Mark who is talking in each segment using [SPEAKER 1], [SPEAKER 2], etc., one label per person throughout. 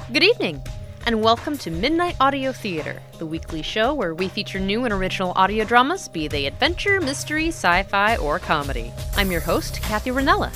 [SPEAKER 1] Good evening, and welcome to Midnight Audio Theater, the weekly show where we feature new and original audio dramas, be they adventure, mystery, sci-fi, or comedy. I'm your host, Kathy Ranella.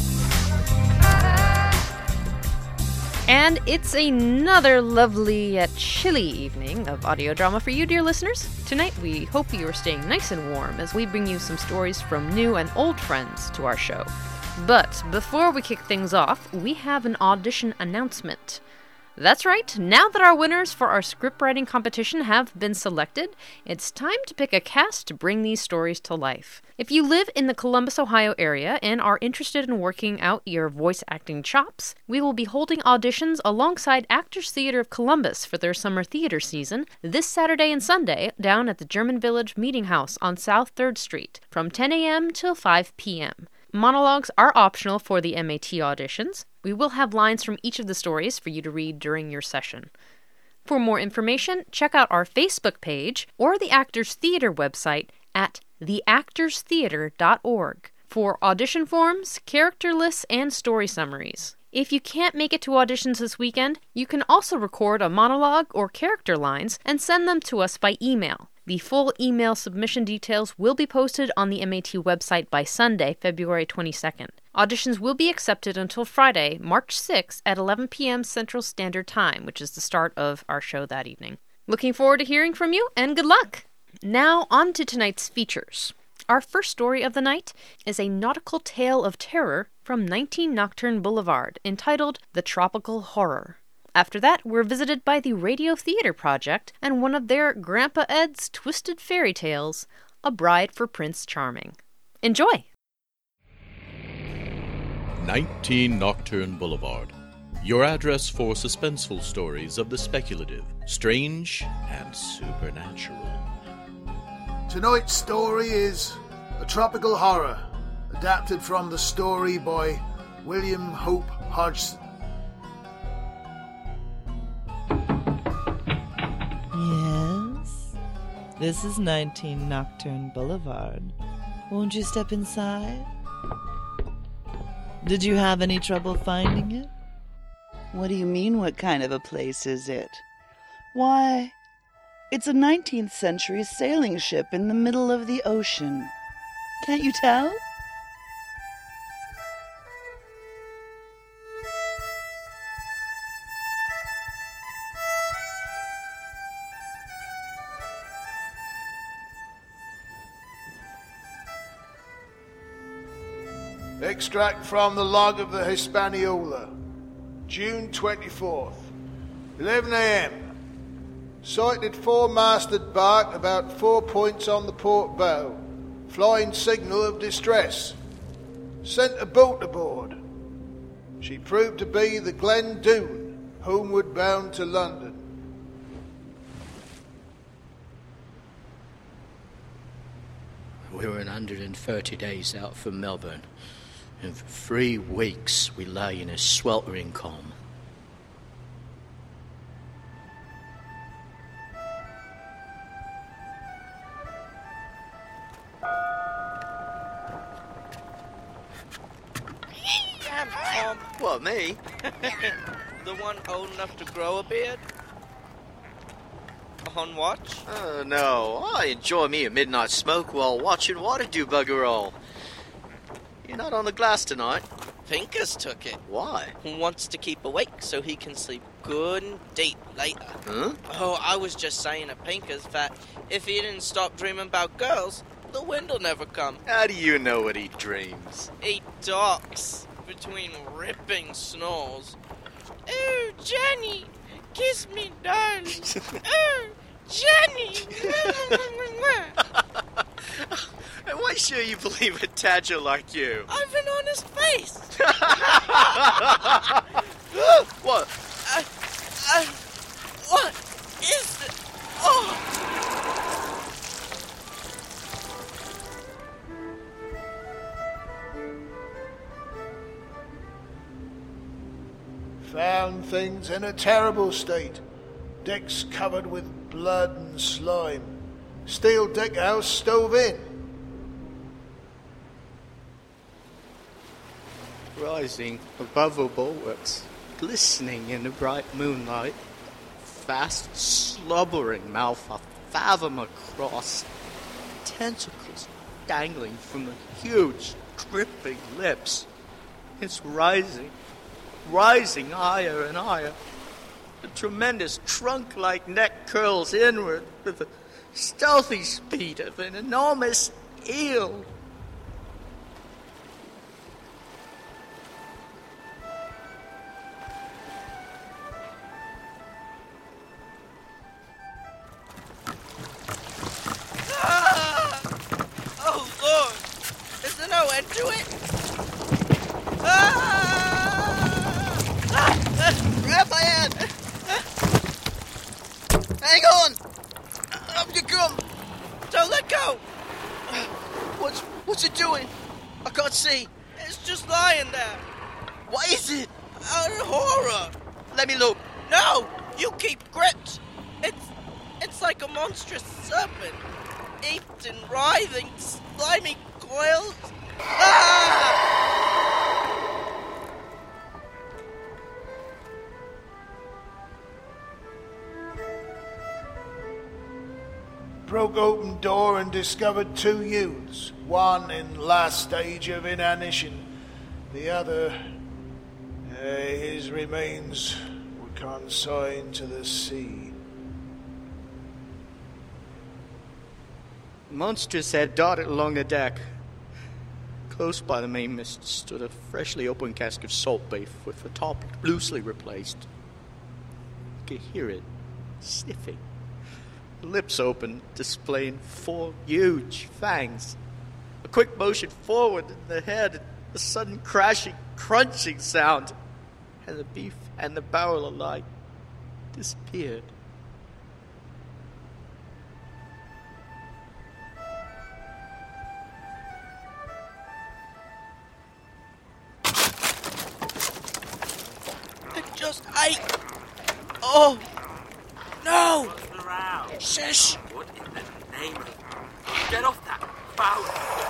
[SPEAKER 1] And it's another lovely yet chilly evening of audio drama for you, dear listeners. Tonight, we hope you are staying nice and warm as we bring you some stories from new and old friends to our show. But before we kick things off, we have an audition announcement. That's right, now that our winners for our scriptwriting competition have been selected, it's time to pick a cast to bring these stories to life. If you live in the Columbus, Ohio area and are interested in working out your voice acting chops, we will be holding auditions alongside Actors Theater of Columbus for their summer theater season this Saturday and Sunday down at the German Village Meeting House on South 3rd Street from 10 a.m. till 5 p.m. Monologues are optional for the MAT auditions. We will have lines from each of the stories for you to read during your session. For more information, check out our Facebook page or the Actors Theater website at theactorstheater.org for audition forms, character lists, and story summaries. If you can't make it to auditions this weekend, you can also record a monologue or character lines and send them to us by email. The full email submission details will be posted on the MAT website by Sunday, February 22nd. Auditions will be accepted until Friday, March 6th at 11 p.m. Central Standard Time, which is the start of our show that evening. Looking forward to hearing from you, and good luck! Now, on to tonight's features. Our first story of the night is a nautical tale of terror from 19 Nocturne Boulevard, entitled The Tropical Horror. After that, we're visited by the Radio Theater Project and one of their Grandpa Ed's twisted fairy tales, A Bride for Prince Charming. Enjoy!
[SPEAKER 2] 19 Nocturne Boulevard, your address for suspenseful stories of the speculative, strange, and supernatural.
[SPEAKER 3] Tonight's story is A Tropical Horror, adapted from the story by William Hope Hodgson.
[SPEAKER 4] Yes, this is 19 Nocturne Boulevard. Won't you step inside? Did you have any trouble finding it?
[SPEAKER 5] What do you mean, what kind of a place is it? Why, it's a 19th century sailing ship in the middle of the ocean. Can't you tell?
[SPEAKER 3] Extract from the log of the Hispaniola, June 24th, 11 a.m. Sighted four-masted bark about 4 points on the port bow. Flying signal of distress. Sent a boat aboard. She proved to be the Glen Doone, homeward bound to London.
[SPEAKER 6] We were 130 days out from Melbourne, and for 3 weeks we lay in a sweltering calm.
[SPEAKER 7] Tom.
[SPEAKER 6] What, me?
[SPEAKER 7] The one old enough to grow a beard? On watch?
[SPEAKER 6] Oh, no. I enjoy me a midnight smoke while watching water do bugger all. You're not on the glass tonight.
[SPEAKER 7] Pincus took it.
[SPEAKER 6] Why?
[SPEAKER 7] Wants to keep awake so he can sleep good and deep later.
[SPEAKER 6] Huh?
[SPEAKER 7] Oh, I was just saying to Pincus that if he didn't stop dreaming about girls, the wind'll never come.
[SPEAKER 6] How do you know what he dreams?
[SPEAKER 7] He talks between ripping snores. Oh, Jenny, kiss me, darling. Oh, Jenny.
[SPEAKER 6] And why should you believe a tadger like you?
[SPEAKER 7] I've an honest face.
[SPEAKER 6] What?
[SPEAKER 7] What is it? Oh!
[SPEAKER 3] Found things in a terrible state. Decks covered with blood and slime. Steel deck house stove in.
[SPEAKER 6] Rising above the bulwarks. glistening in the bright moonlight, vast, slobbering mouth a fathom across, tentacles dangling from the huge, dripping lips. It's rising higher and higher. The tremendous trunk-like neck curls inward with the stealthy speed of an enormous eel.
[SPEAKER 7] Oh, Lord! Is there no end to it? Grab my hand! Hang on! Up you come! Don't let go! What's it doing? I can't see. It's just lying there. What is it? A horror! Let me look. No! You keep gripped! It's like a monstrous serpent. Inked and writhing, slimy coils.
[SPEAKER 3] Broke open door and discovered 2 youths, one in last stage of inanition, the other, his remains were consigned to the sea.
[SPEAKER 6] The monstrous head darted along the deck. Close by the mainmast stood a freshly opened cask of salt beef with the top loosely replaced. You could hear it sniffing. The lips open, displaying 4 huge fangs. A quick motion forward in the head, a sudden crashing, crunching sound, and the beef and the barrel alike disappeared.
[SPEAKER 7] It just ate. Oh, no! Shush!
[SPEAKER 8] What in the name of... Get off that foul...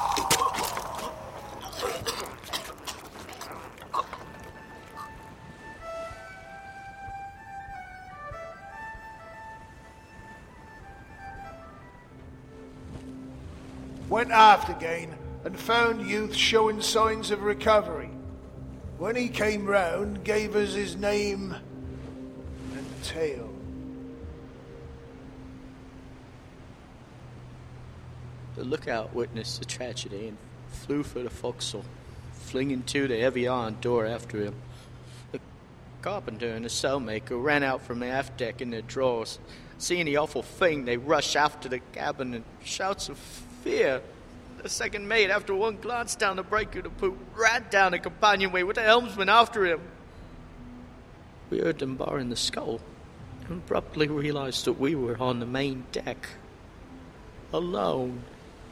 [SPEAKER 3] Went aft again and found youth showing signs of recovery. When he came round, gave us his name and tale.
[SPEAKER 6] The lookout witnessed the tragedy and flew for the forecastle, flinging to the heavy iron door after him. The carpenter and the sailmaker ran out from the aft deck in their drawers. Seeing the awful thing, they rushed after the cabin in shouts of fear. The second mate, after one glance down the break of the poop, ran down the companionway with the helmsman after him. We heard them barring the scull and abruptly realized that we were on the main deck, alone.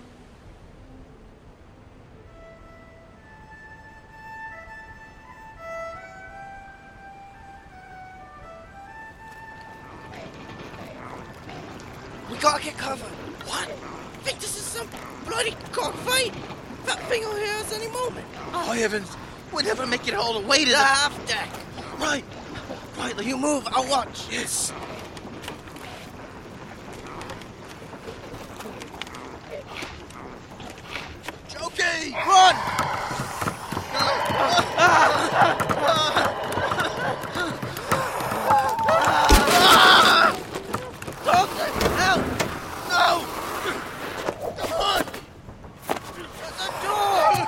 [SPEAKER 7] We gotta get cover. What? Think this is some bloody cockfight? That thing will hear us any moment.
[SPEAKER 8] Oh, heavens! We'll never make it all the way to
[SPEAKER 7] The
[SPEAKER 8] the...
[SPEAKER 7] half deck.
[SPEAKER 8] Right!
[SPEAKER 7] Right, you move. I'll watch.
[SPEAKER 8] Yes!
[SPEAKER 7] Okay, run! Dalton, help! No! Come on! There's a door!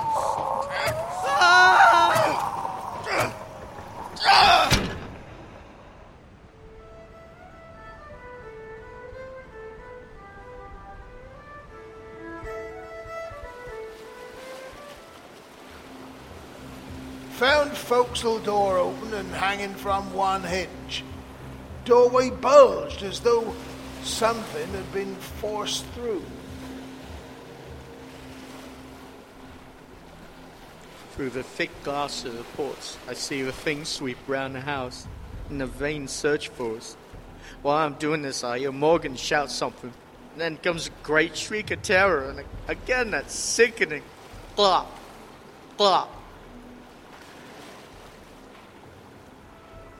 [SPEAKER 3] Found forecastle door open and hanging from one hinge. Doorway bulged as though something had been forced through.
[SPEAKER 6] Through the thick glass of the ports, I see the thing sweep round the house in a vain search for us. While I'm doing this, I hear Morgan shout something. And then comes a great shriek of terror, and again that sickening glop, glop.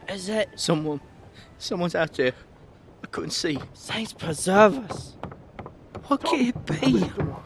[SPEAKER 4] Is it?
[SPEAKER 6] Someone's out there. I couldn't see.
[SPEAKER 4] Saints preserve us.
[SPEAKER 6] What can it be?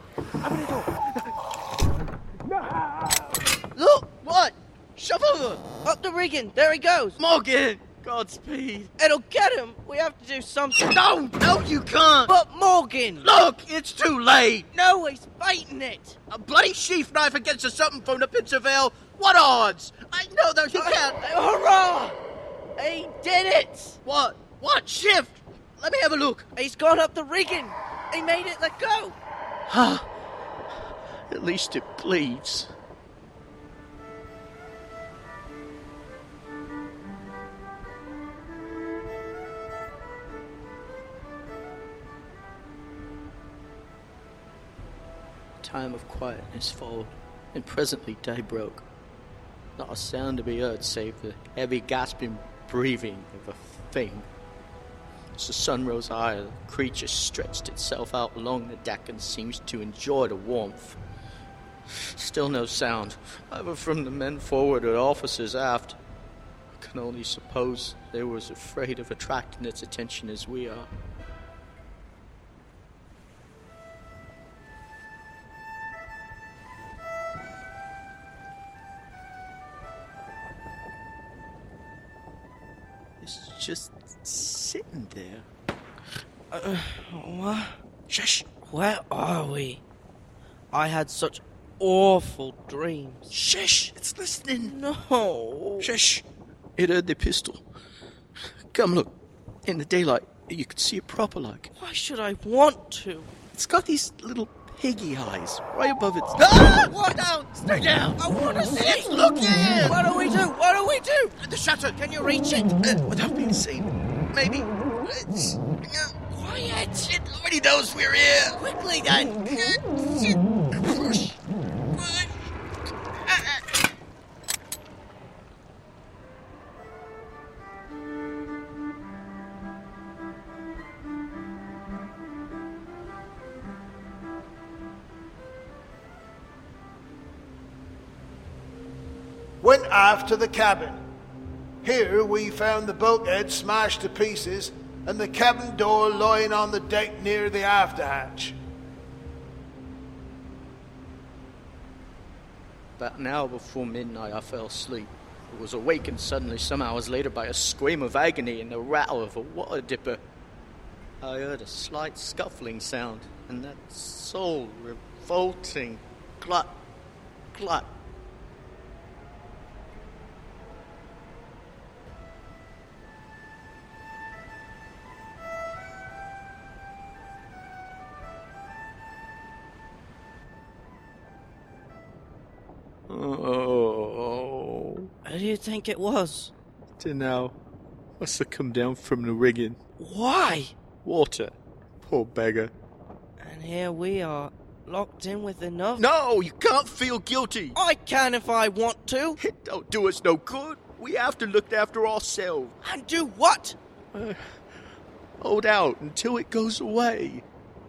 [SPEAKER 7] Look! What? Shove over! Up the rigging! There he goes!
[SPEAKER 6] Morgan! Godspeed.
[SPEAKER 7] It'll get him! We have to do something!
[SPEAKER 6] No, you can't!
[SPEAKER 7] But Morgan!
[SPEAKER 6] Look, it's too late!
[SPEAKER 7] No, he's fighting it!
[SPEAKER 6] A bloody sheath knife against a something from the pits of hell? What odds? I know that he can't.
[SPEAKER 7] Hurrah! He did it!
[SPEAKER 6] What? Shift? Let me have a look.
[SPEAKER 7] He's gone up the rigging! He made it let go!
[SPEAKER 6] At least it bleeds. Time of quietness followed, and presently day broke. Not a sound to be heard save the heavy gasping breathing of a thing. As the sun rose higher, the creature stretched itself out along the deck and seemed to enjoy the warmth. Still no sound, either from the men forward or officers aft. I can only suppose they were as afraid of attracting its attention as we are. It's just sitting there.
[SPEAKER 7] What?
[SPEAKER 6] Shush!
[SPEAKER 7] Where are we? I had such awful dreams.
[SPEAKER 6] Shush! It's listening.
[SPEAKER 7] No.
[SPEAKER 6] Shush! It heard the pistol. Come look. In the daylight, you can see it proper like.
[SPEAKER 7] Why should I want to?
[SPEAKER 6] It's got these little piggy eyes right above its...
[SPEAKER 7] Ah! What? Down!
[SPEAKER 6] Stay down!
[SPEAKER 7] I want to see
[SPEAKER 6] It's looking!
[SPEAKER 7] What do we do? What do we do? The shutter. Can you reach it?
[SPEAKER 6] Without being seen. Maybe. It's...
[SPEAKER 7] Quiet.
[SPEAKER 6] It already knows we're here.
[SPEAKER 7] Quickly then.
[SPEAKER 6] Push.
[SPEAKER 3] Went aft to the cabin. Here we found the bulkhead smashed to pieces and the cabin door lying on the deck near the after hatch.
[SPEAKER 6] About an hour before midnight, I fell asleep. I was awakened suddenly some hours later by a scream of agony and the rattle of a water dipper. I heard a slight scuffling sound, and that soul-revolting glut, glut. Oh.
[SPEAKER 7] What do you think it was?
[SPEAKER 6] Dunno. Must have come down from the rigging.
[SPEAKER 7] Why?
[SPEAKER 6] Water. Poor beggar.
[SPEAKER 7] And here we are, locked in with another.
[SPEAKER 6] No, you can't feel guilty.
[SPEAKER 7] I can if I want to.
[SPEAKER 6] It don't do us no good. We have to look after ourselves.
[SPEAKER 7] And do what?
[SPEAKER 6] Hold out until it goes away.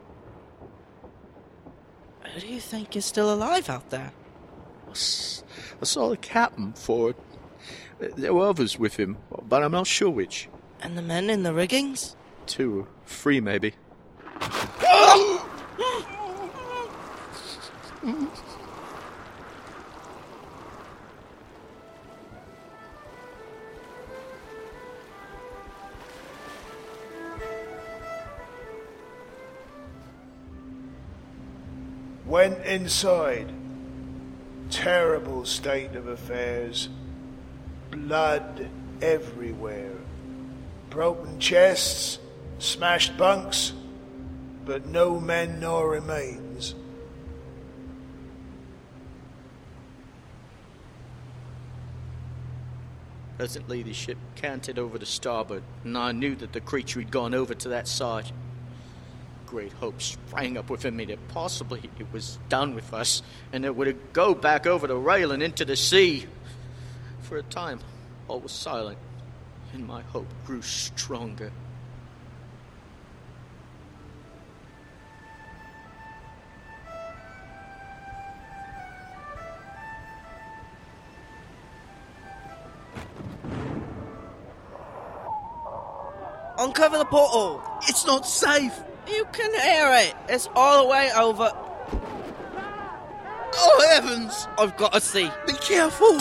[SPEAKER 7] Who do you think is still alive out there?
[SPEAKER 6] I saw the captain forward. There were others with him, but I'm not sure which.
[SPEAKER 7] And the men in the riggings?
[SPEAKER 6] 2 or 3, maybe.
[SPEAKER 3] Went inside. Terrible state of affairs. Blood everywhere. Broken chests, smashed bunks, but no men nor remains.
[SPEAKER 6] Presently the ship canted over to starboard, and I knew that the creature had gone over to that side. Great hope sprang up within me that possibly it was done with us, and it would go back over the rail and into the sea. For a time, all was silent, and my hope grew stronger.
[SPEAKER 7] Uncover the portal.
[SPEAKER 6] It's not safe.
[SPEAKER 7] You can hear it. It's all the way over.
[SPEAKER 6] Oh, heavens.
[SPEAKER 7] I've got to see.
[SPEAKER 6] Be careful.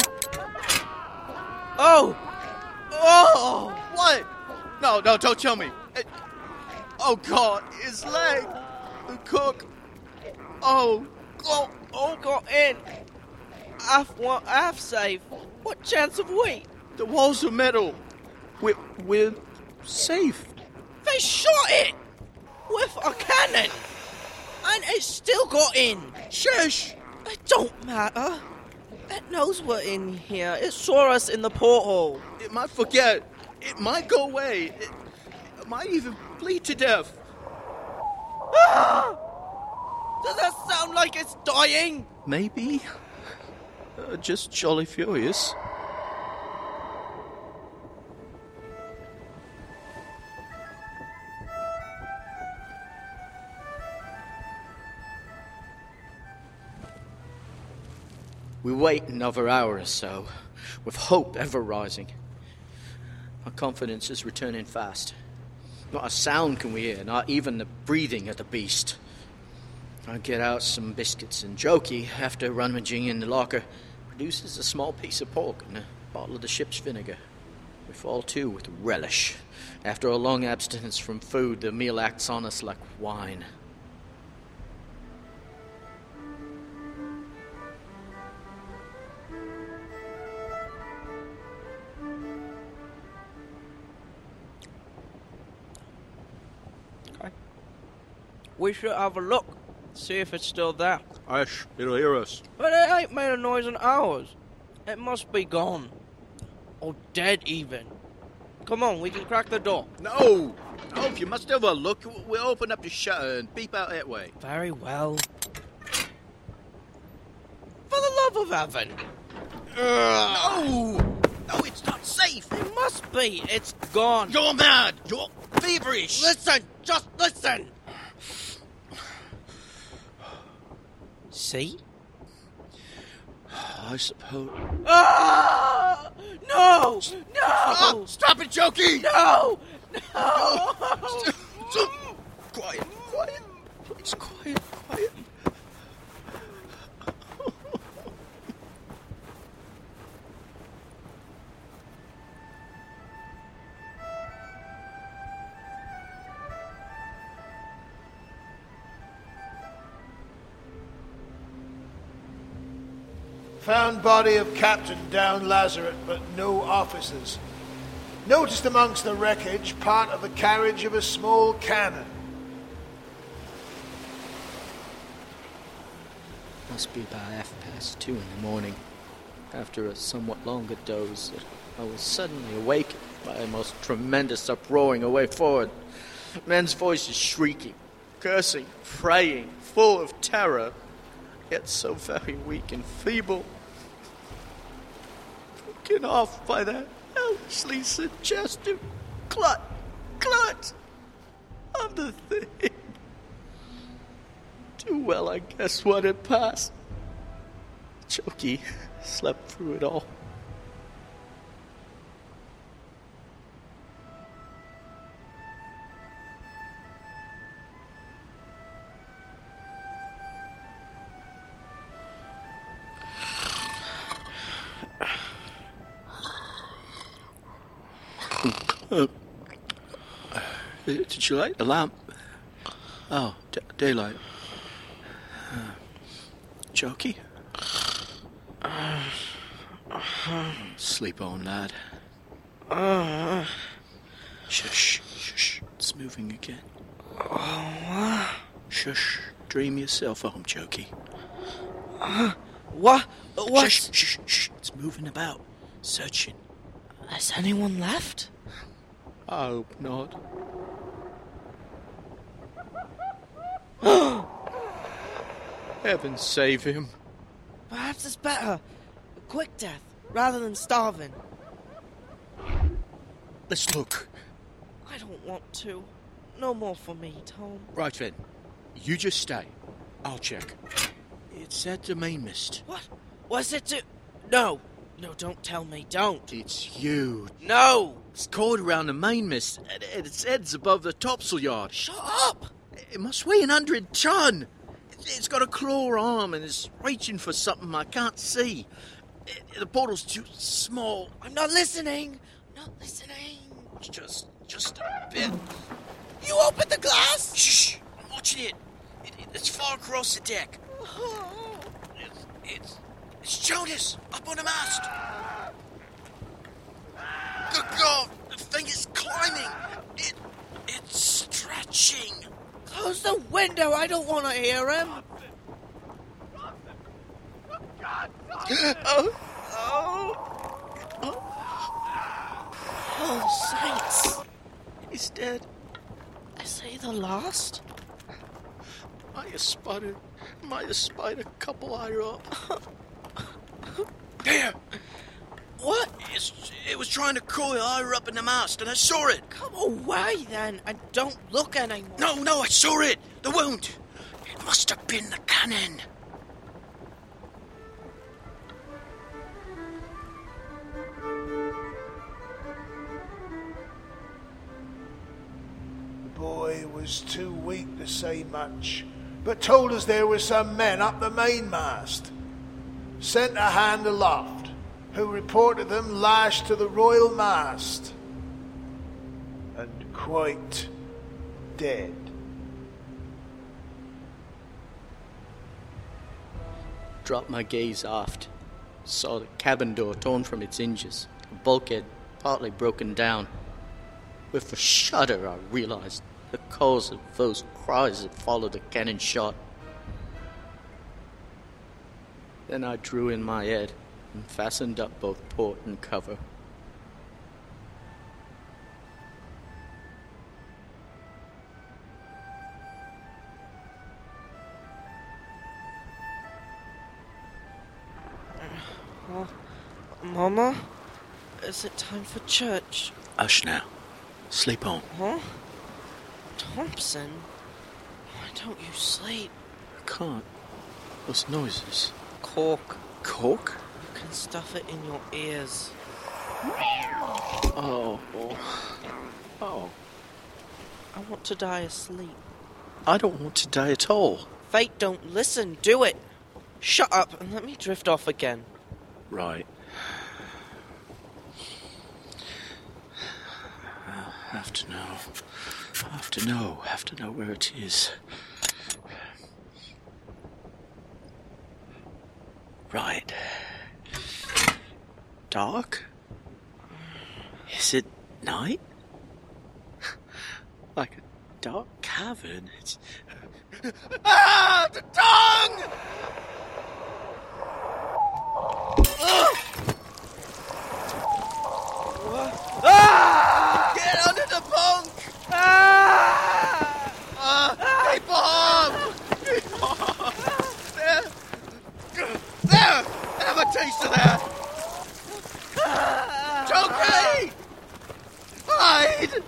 [SPEAKER 7] Oh! Oh!
[SPEAKER 6] What? No, don't tell me. Oh, God, his leg. The cook. Oh,
[SPEAKER 7] got in. Half safe. What chance have we?
[SPEAKER 6] the walls are metal. We're safe.
[SPEAKER 7] They shot it with a cannon, and it still got in.
[SPEAKER 6] Shush!
[SPEAKER 7] It don't matter. It knows we're in here. It saw us in the porthole.
[SPEAKER 6] It might forget. It might go away. It might even bleed to death.
[SPEAKER 7] Ah! Does that sound like it's dying?
[SPEAKER 6] Maybe. Just jolly furious. We wait another hour or so, with hope ever rising. Our confidence is returning fast. Not a sound can we hear, not even the breathing of the beast. I get out some biscuits, and Jokey, after rummaging in the locker, produces a small piece of pork and a bottle of the ship's vinegar. We fall to with relish. After a long abstinence from food, the meal acts on us like wine.
[SPEAKER 7] We should have a look, see if it's still there.
[SPEAKER 6] Hush, it'll hear us.
[SPEAKER 7] But it ain't made a noise in hours. It must be gone. Or dead even. Come on, we can crack the door.
[SPEAKER 6] No! No, if you must have a look, we'll open up the shutter and peep out that way.
[SPEAKER 7] Very well. For the love of heaven.
[SPEAKER 6] No! No, it's not safe!
[SPEAKER 7] It must be. It's gone.
[SPEAKER 6] You're mad! You're feverish!
[SPEAKER 7] Listen! Just listen! See?
[SPEAKER 6] I suppose...
[SPEAKER 7] Ah! No! No!
[SPEAKER 6] Stop it, Jokey!
[SPEAKER 7] No! No!
[SPEAKER 6] Quiet, please, quiet.
[SPEAKER 3] Found body of Captain down Lazaret, but no officers. Noticed amongst the wreckage part of the carriage of a small cannon.
[SPEAKER 6] Must be about 2:30 in the morning. After a somewhat longer doze, I was suddenly awakened by a most tremendous uproaring away forward. Men's voices shrieking, cursing, praying, full of terror, yet so very weak and feeble. Broken off by that hellishly suggestive clut of the thing. Too well, I guess, what had passed. Jokey slept through it all. Did you light the lamp? Oh, daylight. Jokey? Sleep on, lad. Shush. It's moving again. Shush. Dream yourself home, Jokey.
[SPEAKER 7] What?
[SPEAKER 6] Shush. It's moving about. Searching.
[SPEAKER 7] Has anyone left?
[SPEAKER 6] I hope not. Heaven save him.
[SPEAKER 7] Perhaps it's better. A quick death, rather than starving.
[SPEAKER 6] Let's look.
[SPEAKER 7] I don't want to. No more for me, Tom.
[SPEAKER 6] Right then. You just stay. I'll check. It's at the main mist.
[SPEAKER 7] What? Was it to... No. No, don't tell me. Don't.
[SPEAKER 6] It's huge.
[SPEAKER 7] No!
[SPEAKER 6] It's coiled around the mainmast, and its head's above the topsail yard.
[SPEAKER 7] Shut up!
[SPEAKER 6] It must weigh 100 ton. It's got a claw arm and it's reaching for something I can't see. The portal's too small.
[SPEAKER 7] I'm not listening. Not listening.
[SPEAKER 6] Just a bit.
[SPEAKER 7] You opened the glass?
[SPEAKER 6] Shh! I'm watching it. It's far across the deck. It's Jonas up on the mast. Good God! The thing is climbing. It's stretching.
[SPEAKER 7] Close the window. I don't want to hear him. Oh, saints.
[SPEAKER 6] He's dead.
[SPEAKER 7] Is he the last?
[SPEAKER 6] Might have spied a couple higher up. There!
[SPEAKER 7] What?
[SPEAKER 6] It was trying to coil higher up in the mast, and I saw it.
[SPEAKER 7] Come away, then, and don't look anymore.
[SPEAKER 6] No, I saw it. The wound. It must have been the cannon.
[SPEAKER 3] The boy was too weak to say much, but told us there were some men up the mainmast. Sent a hand aloft, who reported them lashed to the royal mast and quite dead.
[SPEAKER 6] Dropped my gaze aft. Saw the cabin door torn from its hinges, the bulkhead partly broken down. With a shudder, I realized the cause of those cries that followed the cannon shot. Then I drew in my head and fastened up both port and cover.
[SPEAKER 7] Mama? Is it time for church?
[SPEAKER 6] Hush now. Sleep on.
[SPEAKER 7] Huh? Thompson? Why don't you sleep?
[SPEAKER 6] I can't. Those noises.
[SPEAKER 7] Cork.
[SPEAKER 6] Cork?
[SPEAKER 7] You can stuff it in your ears.
[SPEAKER 6] Oh.
[SPEAKER 7] I want to die asleep.
[SPEAKER 6] I don't want to die at all.
[SPEAKER 7] Fate don't listen. Do it. Shut up and let me drift off again.
[SPEAKER 6] Right. Have to know where it is. Right. Dark? Is it night? Like a dark cavern. It's... Ah! The tongue! Ah! Get under the bunk! Keep on! There! Have a taste of that! It's okay! Hide!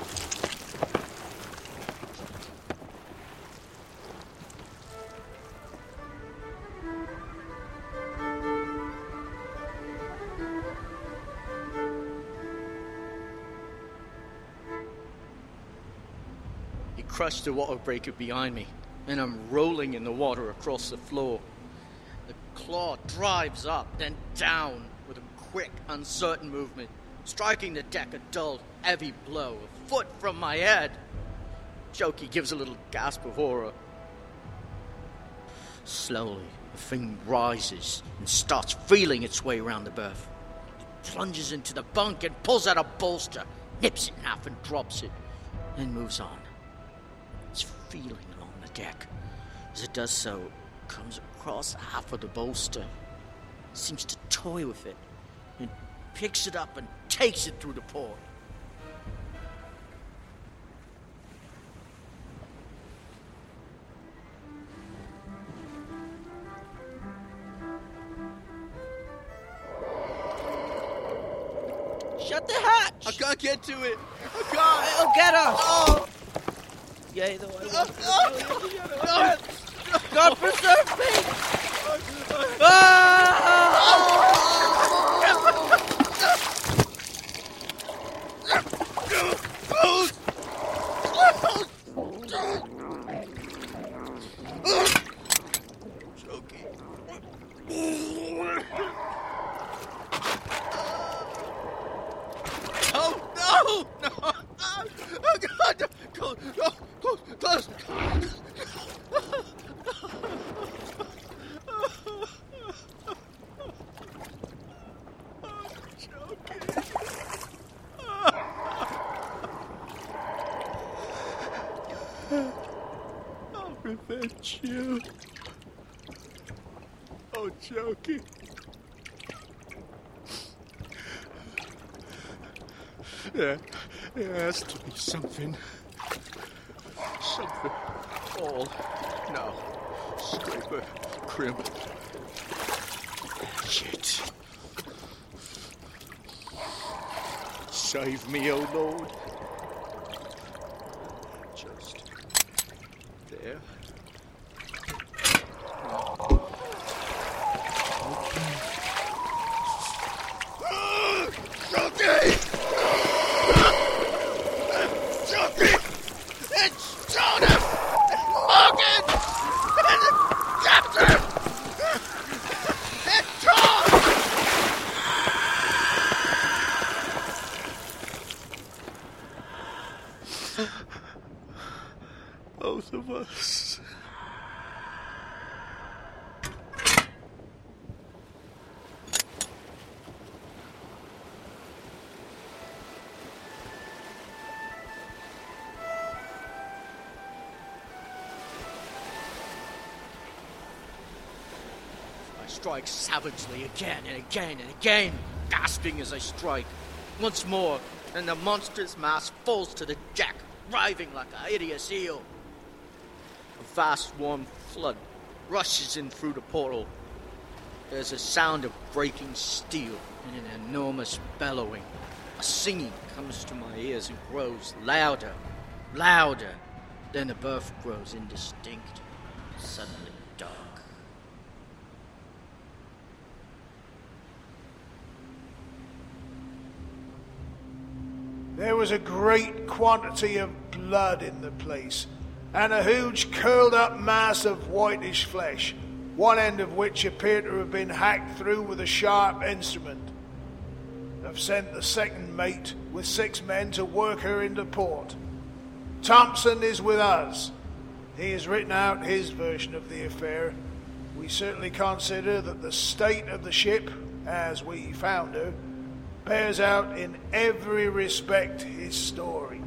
[SPEAKER 6] He crushed the water breaker behind me, and I'm rolling in the water across the floor. The claw drives up, then down with a quick, uncertain movement, striking the deck a dull, heavy blow, a foot from my head. Jokey gives a little gasp of horror. Slowly, the thing rises and starts feeling its way around the berth. It plunges into the bunk and pulls out a bolster, nips it in half and drops it, then moves on. It's feeling along the deck. As it does so, it comes across half of the bolster, seems to toy with it, and picks it up and takes it through the port.
[SPEAKER 7] Shut the hatch!
[SPEAKER 6] I can't get to it. I can't.
[SPEAKER 7] It'll get us!
[SPEAKER 6] Oh.
[SPEAKER 7] Yea, though I God preserve me! Ah!
[SPEAKER 6] I'll revenge you. Oh, Jokey. There has to be something. Something. All. No. Scraper. Crimp. Shit. Save me, O Lord. Just there. Okay. Jockey! It's Jonah! Morgan! Captain! It's Tom! Both of us. I strike savagely again and again and again, gasping as I strike. Once more, and the monstrous mass falls to the deck, writhing like a hideous eel. A vast warm flood rushes in through the portal. There's a sound of breaking steel and an enormous bellowing. A singing comes to my ears and grows louder, louder. Then the berth grows indistinct, suddenly dark.
[SPEAKER 3] There was a great quantity of blood in the place, and a huge curled-up mass of whitish flesh, one end of which appeared to have been hacked through with a sharp instrument. I've sent the second mate with 6 men to work her into port. Thompson is with us. He has written out his version of the affair. We certainly consider that the state of the ship, as we found her, bears out in every respect his story.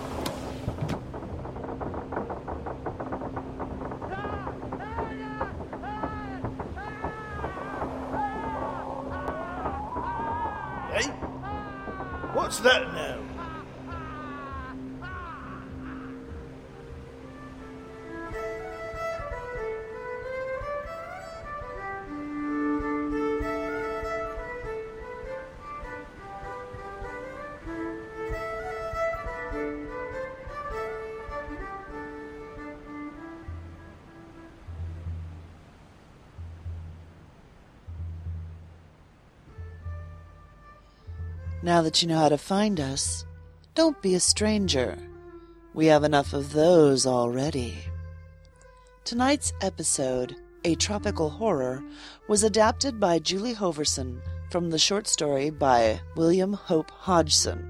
[SPEAKER 3] Hey? What's that now?
[SPEAKER 5] Now that you know how to find us, don't be a stranger. We have enough of those already. Tonight's episode, A Tropical Horror, was adapted by Julie Hoverson from the short story by William Hope Hodgson.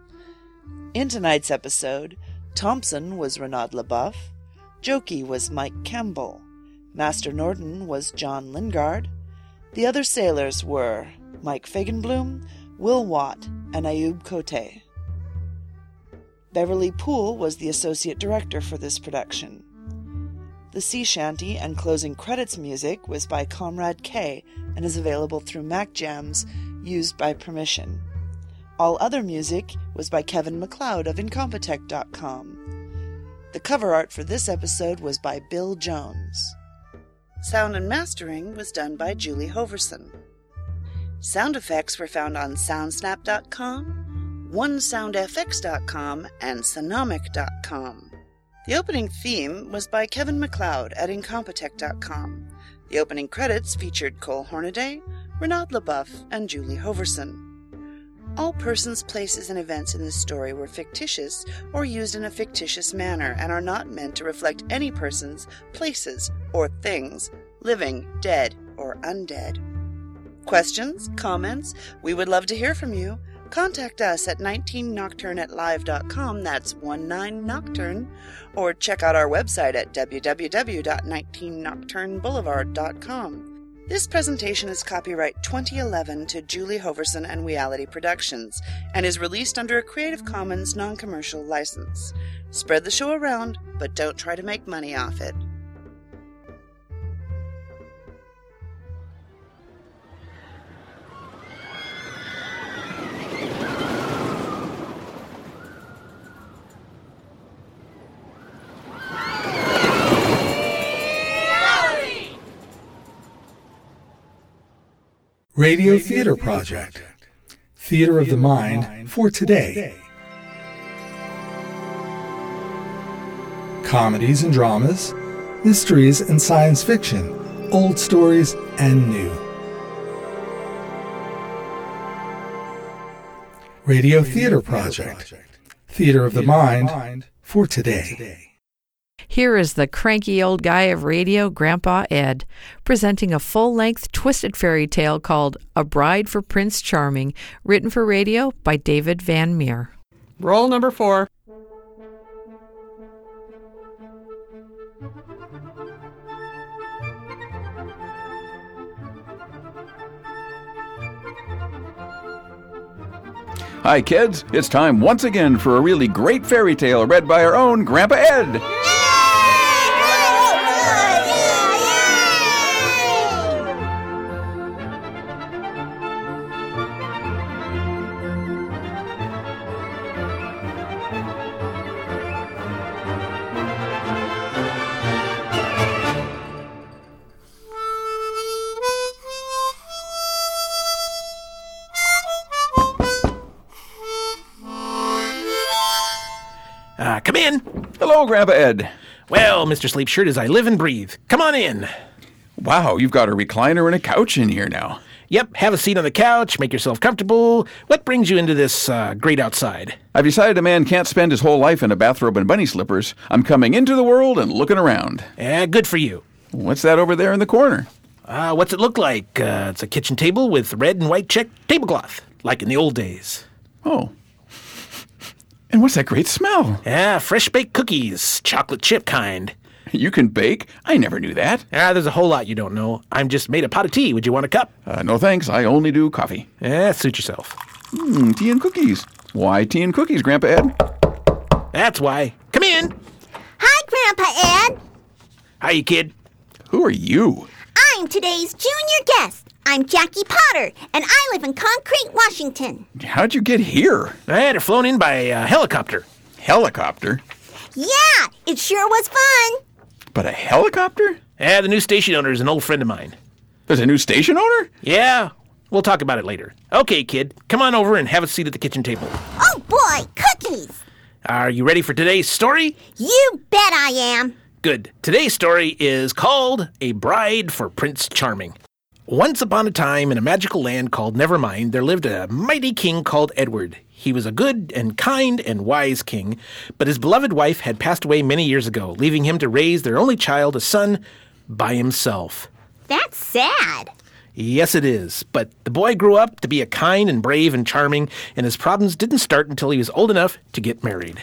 [SPEAKER 5] In tonight's episode, Thompson was Renaud LaBeouf, Jokey was Mike Campbell, Master Norton was John Lingard, the other sailors were Mike Fagenblum, Will Watt, and Ayub Cote. Beverly Poole was the associate director for this production. The sea shanty and closing credits music was by Comrade K and is available through Mac Jams, used by permission. All other music was by Kevin MacLeod of Incompetech.com. The cover art for this episode was by Bill Jones. Sound and mastering was done by Julie Hoverson. Sound effects were found on Soundsnap.com, OneSoundFX.com, and Sonomic.com. The opening theme was by Kevin MacLeod at Incompetech.com. The opening credits featured Cole Hornaday, Renaud LaBeouf, and Julie Hoverson. All persons, places, and events in this story were fictitious or used in a fictitious manner and are not meant to reflect any persons, places, or things, living, dead, or undead. Questions? Comments? We would love to hear from you. Contact us at 19nocturne@live.com, that's 19nocturne, or check out our website at www.19nocturneboulevard.com. This presentation is copyright 2011 to Julie Hoverson and Weality Productions and is released under a Creative Commons non-commercial license. Spread the show around, but don't try to make money off it.
[SPEAKER 9] Radio Theater Project. Theater of the Mind for today. Comedies and dramas, mysteries and science fiction, old stories and new. Radio Theater Project. Theater of the Mind for today.
[SPEAKER 10] Here is the cranky old guy of radio, Grandpa Ed, presenting a full-length twisted fairy tale called A Bride for Prince Charming, written for radio by David Van Meer.
[SPEAKER 11] Roll number 4.
[SPEAKER 12] Hi, kids. It's time once again for a really great fairy tale read by our own Grandpa Ed.
[SPEAKER 13] Come in.
[SPEAKER 12] Hello, Grandpa Ed.
[SPEAKER 13] Well, Mr. Sleepshirt, as I live and breathe. Come on in.
[SPEAKER 12] Wow, you've got a recliner and a couch in here now.
[SPEAKER 13] Yep, have a seat on the couch, make yourself comfortable. What brings you into this great outside?
[SPEAKER 12] I've decided a man can't spend his whole life in a bathrobe and bunny slippers. I'm coming into the world and looking around.
[SPEAKER 13] Good for you.
[SPEAKER 12] What's that over there in the corner?
[SPEAKER 13] What's it look like? It's a kitchen table with red and white checked tablecloth, like in the old days.
[SPEAKER 12] Oh. And what's that great smell?
[SPEAKER 13] Fresh baked cookies, chocolate chip kind.
[SPEAKER 12] You can bake? I never knew that.
[SPEAKER 13] There's a whole lot you don't know. I'm just made a pot of tea. Would you want a cup?
[SPEAKER 12] No thanks. I only do coffee.
[SPEAKER 13] Suit yourself.
[SPEAKER 12] Tea and cookies. Why tea and cookies, Grandpa Ed?
[SPEAKER 13] That's why. Come in.
[SPEAKER 14] Hi, Grandpa Ed.
[SPEAKER 13] Hiya, kid.
[SPEAKER 12] Who are you?
[SPEAKER 14] I'm today's junior guest. I'm Jackie Potter, and I live in Concrete, Washington.
[SPEAKER 12] How'd you get here?
[SPEAKER 13] I had her flown in by a helicopter.
[SPEAKER 12] Helicopter?
[SPEAKER 14] Yeah, it sure was fun.
[SPEAKER 12] But a helicopter?
[SPEAKER 13] The new station owner is an old friend of mine.
[SPEAKER 12] There's a new station owner?
[SPEAKER 13] Yeah, we'll talk about it later. Okay, kid, come on over and have a seat at the kitchen table.
[SPEAKER 14] Oh, boy, cookies.
[SPEAKER 13] Are you ready for today's story?
[SPEAKER 14] You bet I am.
[SPEAKER 13] Good. Today's story is called A Bride for Prince Charming. Once upon a time, in a magical land called Nevermind, there lived a mighty king called Edward. He was a good and kind and wise king, but his beloved wife had passed away many years ago, leaving him to raise their only child, a son, by himself.
[SPEAKER 14] That's sad.
[SPEAKER 13] Yes, it is. But the boy grew up to be a kind and brave and charming, and his problems didn't start until he was old enough to get married.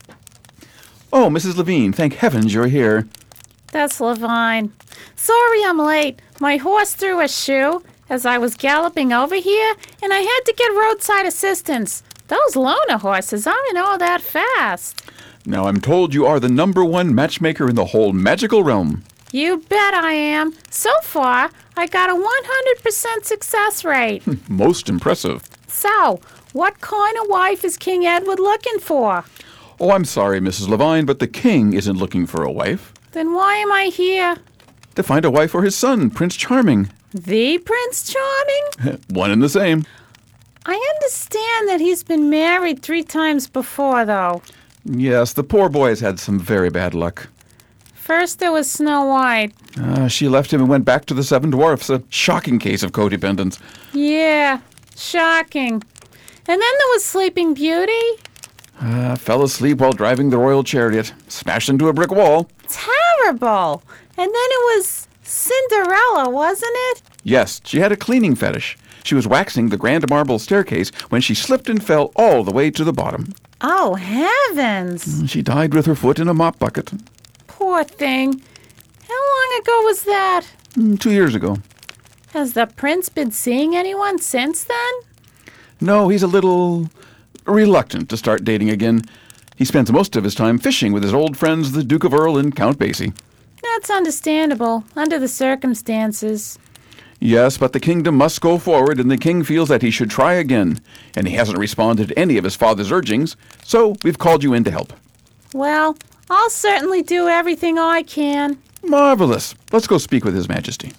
[SPEAKER 12] Oh, Mrs. Levine, thank heavens you're here.
[SPEAKER 15] That's Levine. Sorry I'm late. My horse threw a shoe as I was galloping over here, and I had to get roadside assistance. Those loner horses aren't all that fast.
[SPEAKER 12] Now I'm told you are the #1 matchmaker in the whole magical realm.
[SPEAKER 15] You bet I am. So far, I got a 100% success rate.
[SPEAKER 12] Most impressive.
[SPEAKER 15] So, what kind of wife is King Edward looking for?
[SPEAKER 12] Oh, I'm sorry, Mrs. Levine, but the king isn't looking for a wife.
[SPEAKER 15] Then why am I here?
[SPEAKER 12] To find a wife for his son, Prince Charming.
[SPEAKER 15] The Prince Charming?
[SPEAKER 12] One and the same.
[SPEAKER 15] I understand that he's been married 3 times before, though.
[SPEAKER 12] Yes, the poor boy has had some very bad luck.
[SPEAKER 15] First there was Snow White.
[SPEAKER 12] She left him and went back to the 7 dwarfs. A shocking case of codependence.
[SPEAKER 15] Yeah, shocking. And then there was Sleeping Beauty.
[SPEAKER 12] Fell asleep while driving the royal chariot. Smashed into a brick wall.
[SPEAKER 15] Terrible. And then it was Cinderella, wasn't it?
[SPEAKER 12] Yes, she had a cleaning fetish. She was waxing the grand marble staircase when she slipped and fell all the way to the bottom.
[SPEAKER 15] Oh, heavens.
[SPEAKER 12] She died with her foot in a mop bucket.
[SPEAKER 15] Poor thing. How long ago was that?
[SPEAKER 12] 2 years ago.
[SPEAKER 15] Has the prince been seeing anyone since then?
[SPEAKER 12] No, he's a little reluctant to start dating again. He spends most of his time fishing with his old friends, the Duke of Earl and Count Basie.
[SPEAKER 15] That's understandable, under the circumstances.
[SPEAKER 12] Yes, but the kingdom must go forward, and the king feels that he should try again. And he hasn't responded to any of his father's urgings, so we've called you in to help.
[SPEAKER 15] Well, I'll certainly do everything I can.
[SPEAKER 12] Marvelous. Let's go speak with His Majesty.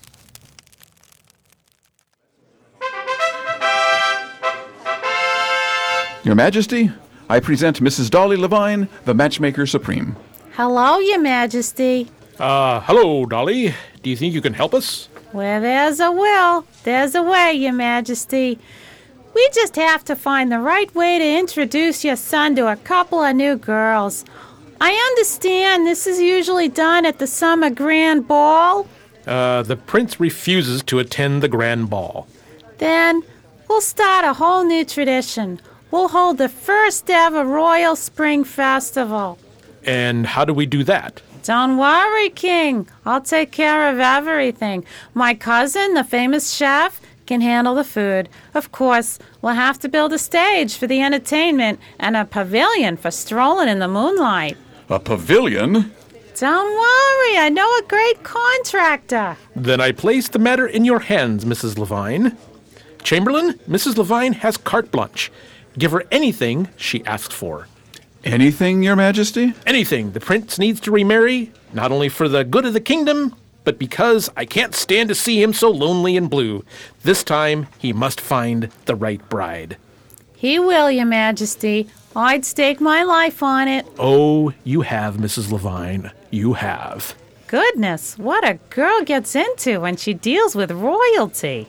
[SPEAKER 12] Your Majesty, I present Mrs. Dolly Levine, the Matchmaker Supreme.
[SPEAKER 15] Hello, Your Majesty.
[SPEAKER 13] Hello, Dolly. Do you think you can help us?
[SPEAKER 15] Where there's a will, there's a way, Your Majesty. We just have to find the right way to introduce your son to a couple of new girls. I understand this is usually done at the summer grand ball.
[SPEAKER 13] The prince refuses to attend the grand ball.
[SPEAKER 15] Then we'll start a whole new tradition. We'll hold the first ever Royal Spring Festival.
[SPEAKER 13] And how do we do that?
[SPEAKER 15] Don't worry, King. I'll take care of everything. My cousin, the famous chef, can handle the food. Of course, we'll have to build a stage for the entertainment and a pavilion for strolling in the moonlight.
[SPEAKER 12] A pavilion?
[SPEAKER 15] Don't worry, I know a great contractor.
[SPEAKER 13] Then I place the matter in your hands, Mrs. Levine. Chamberlain, Mrs. Levine has carte blanche. Give her anything she asks for.
[SPEAKER 12] Anything, Your Majesty?
[SPEAKER 13] Anything. The prince needs to remarry, not only for the good of the kingdom, but because I can't stand to see him so lonely and blue. This time, he must find the right bride.
[SPEAKER 15] He will, Your Majesty. I'd stake my life on it.
[SPEAKER 13] Oh, you have, Mrs. Levine. You have.
[SPEAKER 15] Goodness, what a girl gets into when she deals with royalty.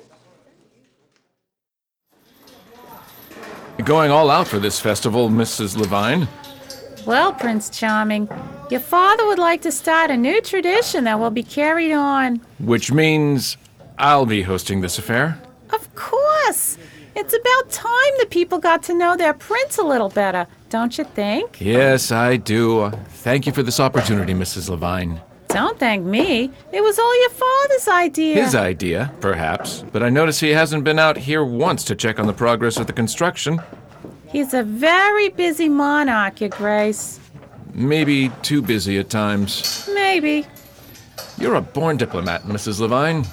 [SPEAKER 11] You're going all out for this festival, Mrs. Levine.
[SPEAKER 15] Well, Prince Charming, your father would like to start a new tradition that will be carried on.
[SPEAKER 11] Which means I'll be hosting this affair?
[SPEAKER 15] Of course! It's about time the people got to know their prince a little better, don't you think?
[SPEAKER 11] Yes, I do. Thank you for this opportunity, Mrs. Levine.
[SPEAKER 15] Don't thank me. It was all your father's idea.
[SPEAKER 11] His idea, perhaps. But I notice he hasn't been out here once to check on the progress of the construction.
[SPEAKER 15] He's a very busy monarch, Your Grace.
[SPEAKER 11] Maybe too busy at times.
[SPEAKER 15] Maybe.
[SPEAKER 11] You're a born diplomat, Mrs. Levine.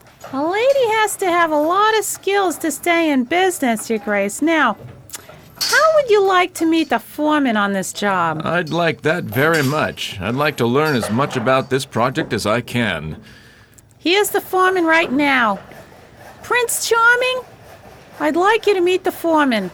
[SPEAKER 15] A lady has to have a lot of skills to stay in business, Your Grace. Now, how would you like to meet the foreman on this job?
[SPEAKER 11] I'd like that very much. I'd like to learn as much about this project as I can.
[SPEAKER 15] Here's the foreman right now. Prince Charming, I'd like you to meet the foreman.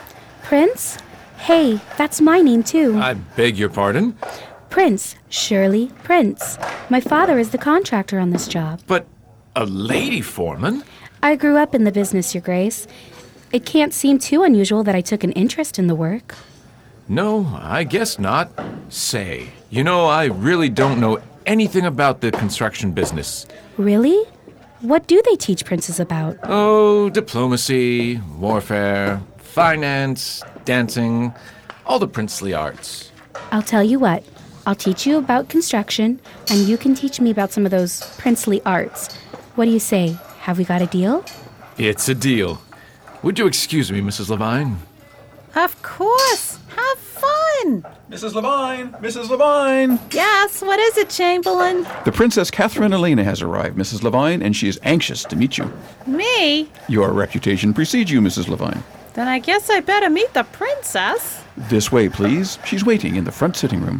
[SPEAKER 16] Prince? Hey, that's my name too.
[SPEAKER 11] I beg your pardon?
[SPEAKER 16] Prince, Shirley Prince. My father is the contractor on this job.
[SPEAKER 11] But a lady foreman?
[SPEAKER 16] I grew up in the business, Your Grace. It can't seem too unusual that I took an interest in the work.
[SPEAKER 11] No, I guess not. Say, you know, I really don't know anything about the construction business.
[SPEAKER 16] Really? What do they teach princes about?
[SPEAKER 11] Oh, diplomacy, warfare, finance, dancing, all the princely arts.
[SPEAKER 16] I'll tell you what. I'll teach you about construction, and you can teach me about some of those princely arts. What do you say? Have we got a deal?
[SPEAKER 11] It's a deal. Would you excuse me, Mrs. Levine?
[SPEAKER 15] Of course. Have fun.
[SPEAKER 12] Mrs. Levine! Mrs. Levine!
[SPEAKER 15] Yes, what is it, Chamberlain?
[SPEAKER 12] The Princess Catherine Elena has arrived, Mrs. Levine, and she is anxious to meet you.
[SPEAKER 15] Me?
[SPEAKER 12] Your reputation precedes you, Mrs. Levine.
[SPEAKER 15] Then I guess I better meet the princess.
[SPEAKER 12] This way, please. She's waiting in the front sitting room.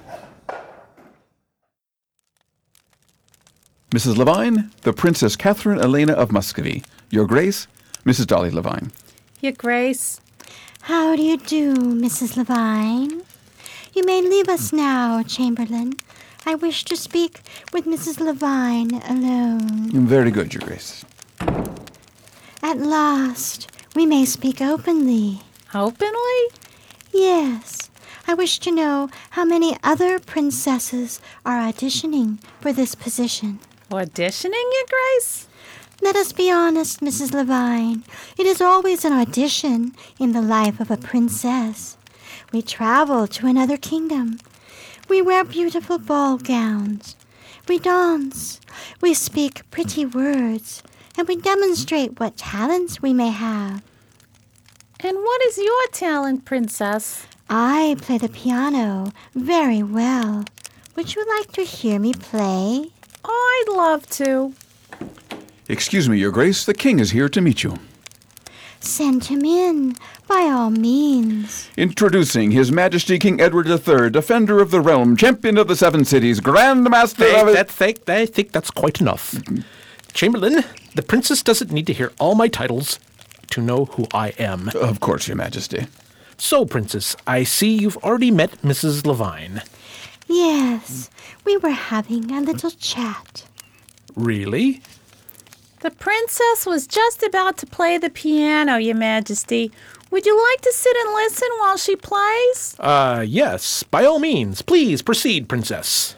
[SPEAKER 12] Mrs. Levine, the Princess Catherine Elena of Muscovy. Your Grace, Mrs. Dolly Levine.
[SPEAKER 15] Your Grace.
[SPEAKER 14] How do you do, Mrs. Levine? You may leave us now, Chamberlain. I wish to speak with Mrs. Levine alone.
[SPEAKER 12] Very good, Your Grace.
[SPEAKER 14] At last, we may speak openly.
[SPEAKER 15] Openly?
[SPEAKER 14] Yes. I wish to know how many other princesses are auditioning for this position.
[SPEAKER 15] Auditioning, Your Grace?
[SPEAKER 14] Let us be honest, Mrs. Levine. It is always an audition in the life of a princess. We travel to another kingdom. We wear beautiful ball gowns. We dance, we speak pretty words, and we demonstrate what talents we may have.
[SPEAKER 15] And what is your talent, Princess?
[SPEAKER 14] I play the piano very well. Would you like to hear me play?
[SPEAKER 15] Oh, I'd love to.
[SPEAKER 12] Excuse me, Your Grace. The king is here to meet you.
[SPEAKER 14] Send him in, by all means.
[SPEAKER 12] Introducing His Majesty King Edward III, Defender of the Realm, Champion of the Seven Cities, Grand Master of...
[SPEAKER 13] I think that's quite enough. Chamberlain, the princess doesn't need to hear all my titles to know who I am.
[SPEAKER 12] Of course, Your Majesty.
[SPEAKER 13] So, Princess, I see you've already met Mrs. Levine.
[SPEAKER 14] Yes, we were having a little chat.
[SPEAKER 13] Really?
[SPEAKER 15] The princess was just about to play the piano, Your Majesty. Would you like to sit and listen while she plays?
[SPEAKER 13] Yes, by all means. Please proceed, Princess.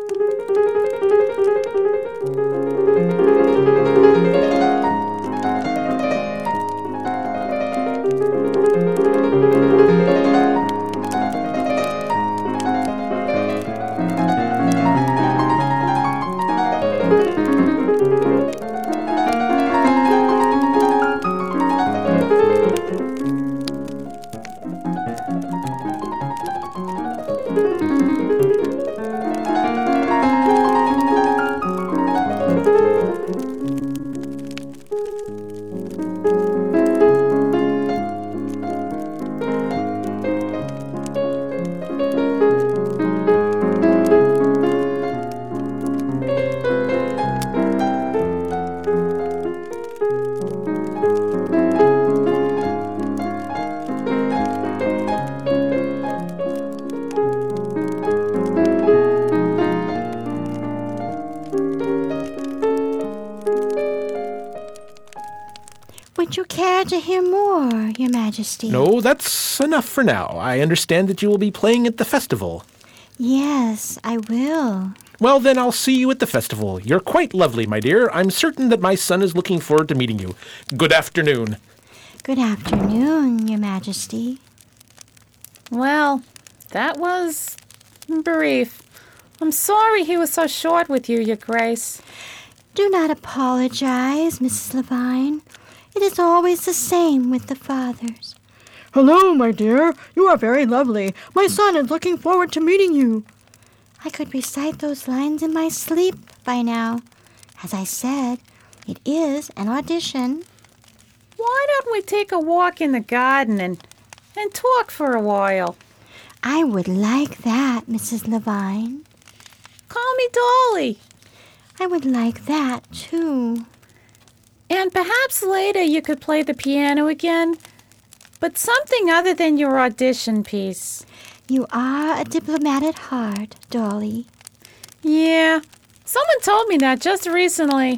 [SPEAKER 14] Would you care to hear more, Your Majesty?
[SPEAKER 13] No, that's enough for now. I understand that you will be playing at the festival.
[SPEAKER 14] Yes, I will.
[SPEAKER 13] Well, then I'll see you at the festival. You're quite lovely, my dear. I'm certain that my son is looking forward to meeting you. Good afternoon.
[SPEAKER 14] Good afternoon, Your Majesty.
[SPEAKER 15] Well, that was brief. I'm sorry he was so short with you, Your Grace.
[SPEAKER 14] Do not apologize, Mrs. Levine. It is always the same with the fathers.
[SPEAKER 17] Hello, my dear. You are very lovely. My son is looking forward to meeting you.
[SPEAKER 14] I could recite those lines in my sleep by now. As I said, it is an audition.
[SPEAKER 15] Why don't we take a walk in the garden and talk for a while?
[SPEAKER 14] I would like that, Mrs. Levine.
[SPEAKER 15] Call me Dolly.
[SPEAKER 14] I would like that, too.
[SPEAKER 15] And perhaps later you could play the piano again, but something other than your audition piece.
[SPEAKER 14] You are a diplomat at heart, Dolly.
[SPEAKER 15] Yeah, someone told me that just recently.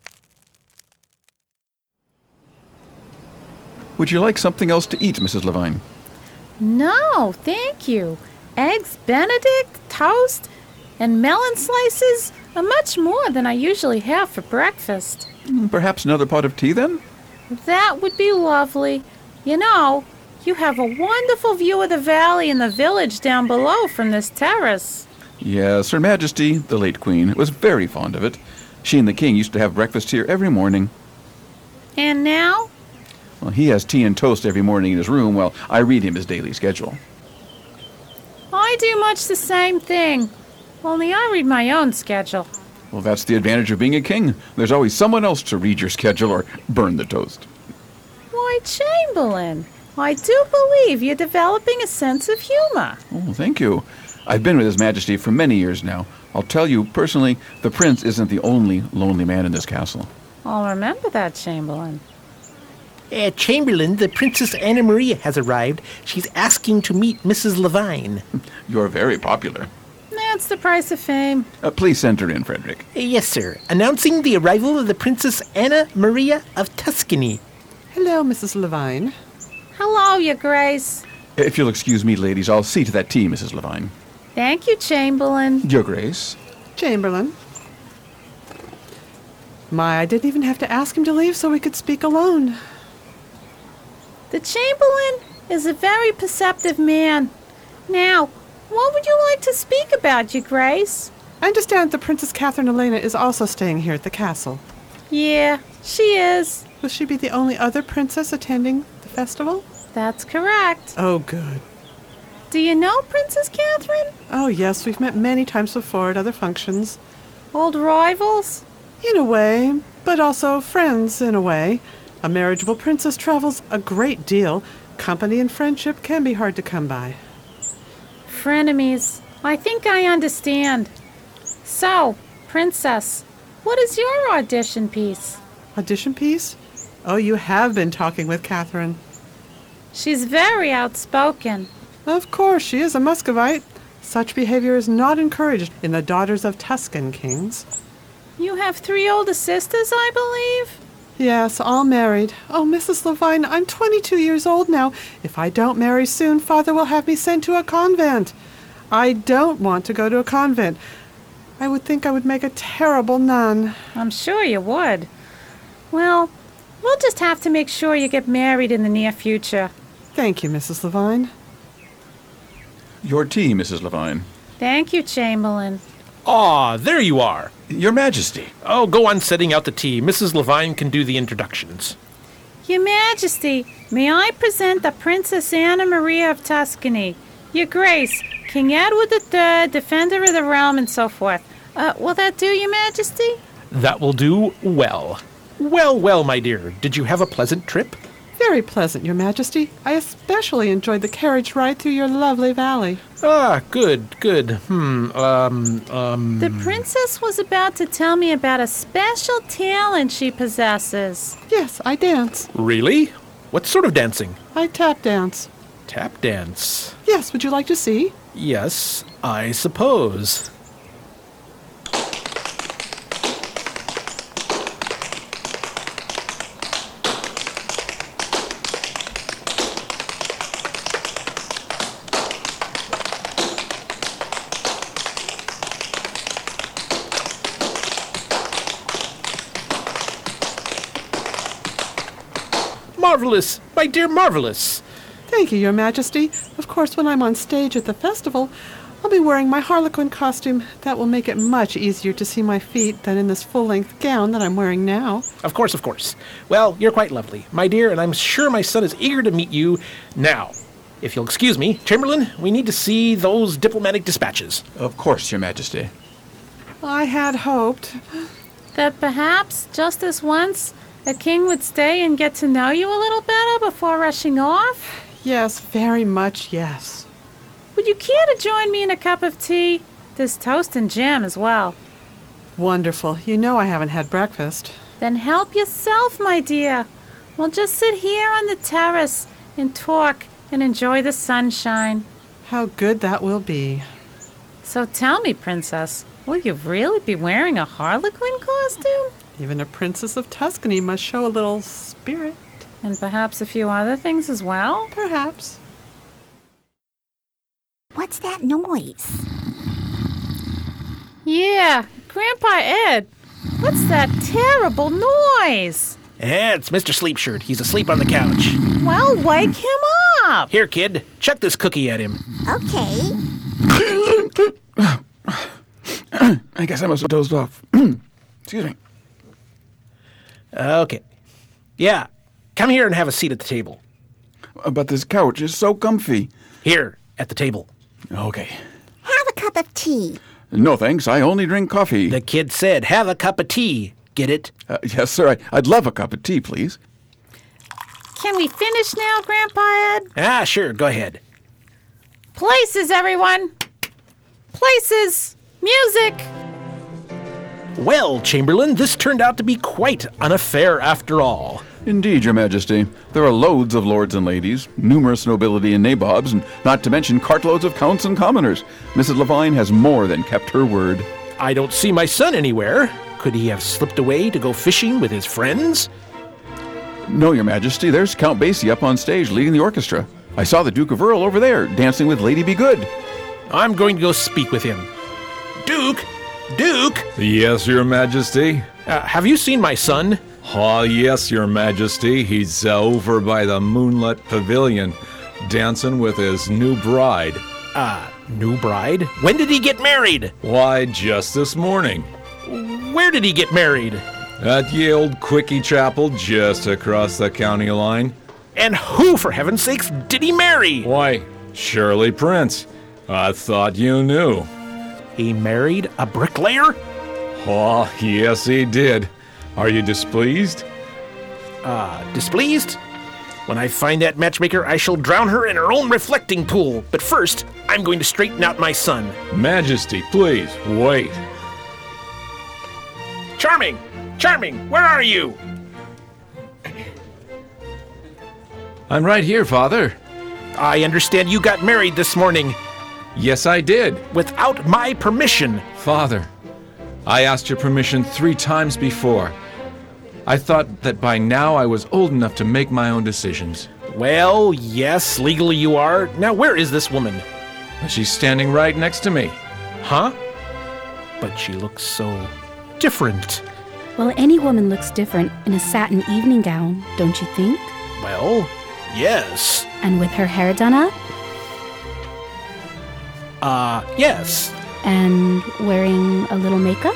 [SPEAKER 12] Would you like something else to eat, Mrs. Levine?
[SPEAKER 15] No, thank you. Eggs Benedict, toast, and melon slices are much more than I usually have for breakfast.
[SPEAKER 12] Perhaps another pot of tea, then?
[SPEAKER 15] That would be lovely. You know, you have a wonderful view of the valley and the village down below from this terrace.
[SPEAKER 12] Yes, Her Majesty, the late Queen, was very fond of it. She and the King used to have breakfast here every morning.
[SPEAKER 15] And now?
[SPEAKER 12] Well, he has tea and toast every morning in his room while I read him his daily schedule.
[SPEAKER 15] I do much the same thing, only I read my own schedule.
[SPEAKER 12] Well, that's the advantage of being a king. There's always someone else to read your schedule or burn the toast.
[SPEAKER 15] Why, Chamberlain, I do believe you're developing a sense of humor.
[SPEAKER 12] Oh, thank you. I've been with His Majesty for many years now. I'll tell you, personally, the prince isn't the only lonely man in this castle.
[SPEAKER 15] I'll remember that, Chamberlain.
[SPEAKER 13] Chamberlain, the Princess Anna Maria has arrived. She's asking to meet Mrs. Levine.
[SPEAKER 12] You're very popular.
[SPEAKER 15] That's the price of fame.
[SPEAKER 12] Please send her in, Frederick.
[SPEAKER 13] Yes, sir. Announcing the arrival of the Princess Anna Maria of Tuscany.
[SPEAKER 18] Hello, Mrs. Levine.
[SPEAKER 15] Hello, Your Grace.
[SPEAKER 12] If you'll excuse me, ladies, I'll see to that tea, Mrs. Levine.
[SPEAKER 15] Thank you, Chamberlain.
[SPEAKER 12] Your Grace.
[SPEAKER 18] Chamberlain. I didn't even have to ask him to leave so we could speak alone.
[SPEAKER 15] The Chamberlain is a very perceptive man. Now, what would you like to speak about, Your Grace?
[SPEAKER 18] I understand the Princess Catherine Elena is also staying here at the castle.
[SPEAKER 15] Yeah, she is.
[SPEAKER 18] Will she be the only other princess attending the festival?
[SPEAKER 15] That's correct.
[SPEAKER 18] Oh, good.
[SPEAKER 15] Do you know Princess Catherine?
[SPEAKER 18] Oh, yes, we've met many times before at other functions.
[SPEAKER 15] Old rivals?
[SPEAKER 18] In a way, but also friends in a way. A marriageable princess travels a great deal. Company and friendship can be hard to come by.
[SPEAKER 15] Frenemies. I think I understand. So, Princess, what is your audition piece?
[SPEAKER 18] Audition piece? Oh, you have been talking with Catherine.
[SPEAKER 15] She's very outspoken.
[SPEAKER 18] Of course, she is a Muscovite. Such behavior is not encouraged in the Daughters of Tuscan Kings.
[SPEAKER 15] You have 3 older sisters, I believe?
[SPEAKER 18] Yes, all married. Oh, Mrs. Levine, I'm 22 years old now. If I don't marry soon, Father will have me sent to a convent. I don't want to go to a convent. I would think I would make a terrible nun.
[SPEAKER 15] I'm sure you would. Well, we'll just have to make sure you get married in the near future.
[SPEAKER 18] Thank you, Mrs. Levine.
[SPEAKER 12] Your tea, Mrs. Levine.
[SPEAKER 15] Thank you, Chamberlain.
[SPEAKER 13] Ah, there you are.
[SPEAKER 12] Your Majesty.
[SPEAKER 13] Oh, go on setting out the tea. Mrs. Levine can do the introductions.
[SPEAKER 15] Your Majesty, may I present the Princess Anna Maria of Tuscany, Your Grace, King Edward III, Defender of the Realm, and so forth. Will that do, Your Majesty?
[SPEAKER 13] That will do well. Well, my dear. Did you have a pleasant trip?
[SPEAKER 18] Very pleasant, Your Majesty. I especially enjoyed the carriage ride through your lovely valley.
[SPEAKER 13] Ah, good.
[SPEAKER 15] The princess was about to tell me about a special talent she possesses.
[SPEAKER 18] Yes, I dance.
[SPEAKER 13] Really? What sort of dancing?
[SPEAKER 18] I tap dance.
[SPEAKER 13] Tap dance?
[SPEAKER 18] Yes, would you like to see?
[SPEAKER 13] Yes, I suppose. Marvelous! My dear Marvelous!
[SPEAKER 18] Thank you, Your Majesty. Of course, when I'm on stage at the festival, I'll be wearing my Harlequin costume. That will make it much easier to see my feet than in this full-length gown that I'm wearing now.
[SPEAKER 13] Of course. Well, you're quite lovely, my dear, and I'm sure my son is eager to meet you. Now, if you'll excuse me, Chamberlain, we need to see those diplomatic dispatches.
[SPEAKER 12] Of course, Your Majesty.
[SPEAKER 18] I had hoped
[SPEAKER 15] that perhaps, just this once, a king would stay and get to know you a little better before rushing off?
[SPEAKER 18] Yes, very much yes.
[SPEAKER 15] Would you care to join me in a cup of tea? There's toast and jam as well.
[SPEAKER 18] Wonderful. You know I haven't had breakfast.
[SPEAKER 15] Then help yourself, my dear. We'll just sit here on the terrace and talk and enjoy the sunshine.
[SPEAKER 18] How good that will be.
[SPEAKER 15] So tell me, Princess, will you really be wearing a Harlequin costume?
[SPEAKER 18] Even a princess of Tuscany must show a little spirit.
[SPEAKER 15] And perhaps a few other things as well?
[SPEAKER 18] Perhaps.
[SPEAKER 14] What's that noise?
[SPEAKER 15] Yeah, Grandpa Ed. What's that terrible noise?
[SPEAKER 13] It's Mr. Sleepshirt. He's asleep on the couch.
[SPEAKER 15] Well, wake him up.
[SPEAKER 13] Here, kid. Chuck this cookie at him.
[SPEAKER 14] Okay.
[SPEAKER 12] I guess I must have dozed off. Excuse me.
[SPEAKER 13] Okay. Yeah, come here and have a seat at the table.
[SPEAKER 12] But this couch is so comfy.
[SPEAKER 13] Here, at the table.
[SPEAKER 12] Okay.
[SPEAKER 14] Have a cup of tea.
[SPEAKER 12] No, thanks. I only drink coffee.
[SPEAKER 13] The kid said, have a cup of tea. Get it?
[SPEAKER 12] Yes, sir. I'd love a cup of tea, please.
[SPEAKER 15] Can we finish now, Grandpa Ed?
[SPEAKER 13] Ah, sure. Go ahead.
[SPEAKER 15] Places, everyone. Places. Music.
[SPEAKER 13] Well, Chamberlain, this turned out to be quite an affair after all.
[SPEAKER 12] Indeed, Your Majesty. There are loads of lords and ladies, numerous nobility and nabobs, and not to mention cartloads of counts and commoners. Mrs. Levine has more than kept her word.
[SPEAKER 13] I don't see my son anywhere. Could he have slipped away to go fishing with his friends?
[SPEAKER 12] No, Your Majesty. There's Count Basie up on stage leading the orchestra. I saw the Duke of Earl over there, dancing with Lady Be Good.
[SPEAKER 13] I'm going to go speak with him. Duke! Duke!
[SPEAKER 19] Yes, Your Majesty?
[SPEAKER 13] Have you seen my son?
[SPEAKER 19] Oh, yes, Your Majesty. He's over by the moonlit pavilion, dancing with his new bride.
[SPEAKER 13] New bride? When did he get married?
[SPEAKER 19] Why, just this morning.
[SPEAKER 13] Where did he get married?
[SPEAKER 19] At the old Quickie Chapel, just across the county line.
[SPEAKER 13] And who, for heaven's sakes, did he marry?
[SPEAKER 19] Why, Shirley Prince. I thought you knew.
[SPEAKER 13] He married a bricklayer?
[SPEAKER 19] Oh, yes, he did. Are you displeased?
[SPEAKER 13] Displeased? When I find that matchmaker, I shall drown her in her own reflecting pool. But first, I'm going to straighten out my son.
[SPEAKER 19] Majesty, please, wait.
[SPEAKER 13] Charming! Charming, where are you?
[SPEAKER 11] I'm right here, Father.
[SPEAKER 13] I understand you got married this morning.
[SPEAKER 11] Yes, I did.
[SPEAKER 13] Without my permission.
[SPEAKER 11] Father, I asked your permission 3 times before. I thought that by now I was old enough to make my own decisions.
[SPEAKER 13] Well, yes, legally you are. Now, where is this woman?
[SPEAKER 11] She's standing right next to me.
[SPEAKER 13] Huh? But she looks so different.
[SPEAKER 16] Well, any woman looks different in a satin evening gown, don't you think?
[SPEAKER 13] Well, yes.
[SPEAKER 16] And with her hair done up?
[SPEAKER 13] Yes.
[SPEAKER 16] And wearing a little makeup?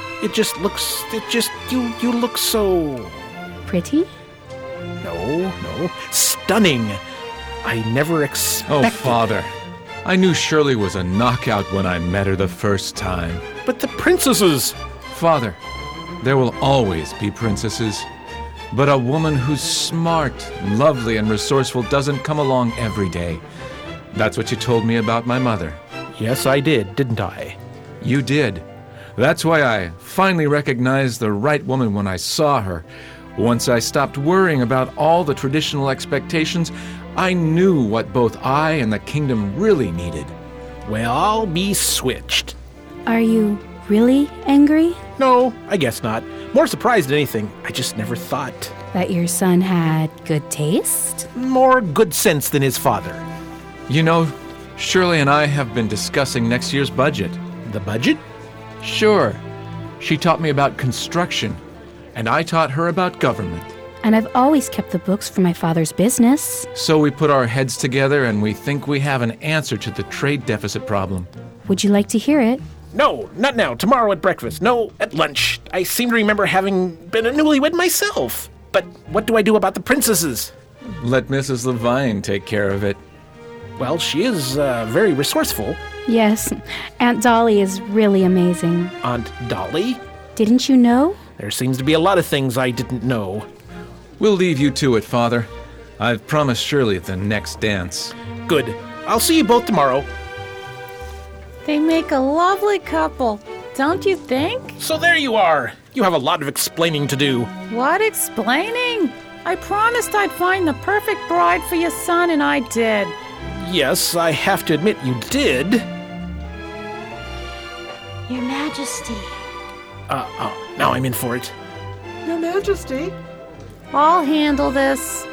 [SPEAKER 13] You look so...
[SPEAKER 16] Pretty?
[SPEAKER 13] No. Stunning. I never expected...
[SPEAKER 11] Oh, Father. I knew Shirley was a knockout when I met her the first time.
[SPEAKER 13] But the princesses...
[SPEAKER 11] Father, there will always be princesses. But a woman who's smart, lovely, and resourceful doesn't come along every day. That's what you told me about my mother.
[SPEAKER 13] Yes, I did, didn't I?
[SPEAKER 11] You did. That's why I finally recognized the right woman when I saw her. Once I stopped worrying about all the traditional expectations, I knew what both I and the kingdom really needed.
[SPEAKER 13] Well, I'll be switched.
[SPEAKER 16] Are you really angry?
[SPEAKER 13] No, I guess not. More surprised than anything. I just never thought.
[SPEAKER 16] That your son had good taste?
[SPEAKER 13] More good sense than his father.
[SPEAKER 11] You know, Shirley and I have been discussing next year's budget.
[SPEAKER 13] The budget?
[SPEAKER 11] Sure. She taught me about construction, and I taught her about government.
[SPEAKER 16] And I've always kept the books for my father's business.
[SPEAKER 11] So we put our heads together and we think we have an answer to the trade deficit problem.
[SPEAKER 16] Would you like to hear it?
[SPEAKER 13] No, not now. Tomorrow at breakfast. No, at lunch. I seem to remember having been a newlywed myself. But what do I do about the princesses?
[SPEAKER 11] Let Mrs. Levine take care of it.
[SPEAKER 13] Well, she is very resourceful.
[SPEAKER 16] Yes, Aunt Dolly is really amazing.
[SPEAKER 13] Aunt Dolly?
[SPEAKER 16] Didn't you know?
[SPEAKER 13] There seems to be a lot of things I didn't know.
[SPEAKER 11] We'll leave you to it, Father. I've promised Shirley at the next dance.
[SPEAKER 13] Good. I'll see you both tomorrow.
[SPEAKER 15] They make a lovely couple, don't you think?
[SPEAKER 13] So there you are. You have a lot of explaining to do.
[SPEAKER 15] What explaining? I promised I'd find the perfect bride for your son, and I did.
[SPEAKER 13] Yes, I have to admit you did.
[SPEAKER 14] Your Majesty.
[SPEAKER 13] Now I'm in for it.
[SPEAKER 18] Your Majesty.
[SPEAKER 15] I'll handle this.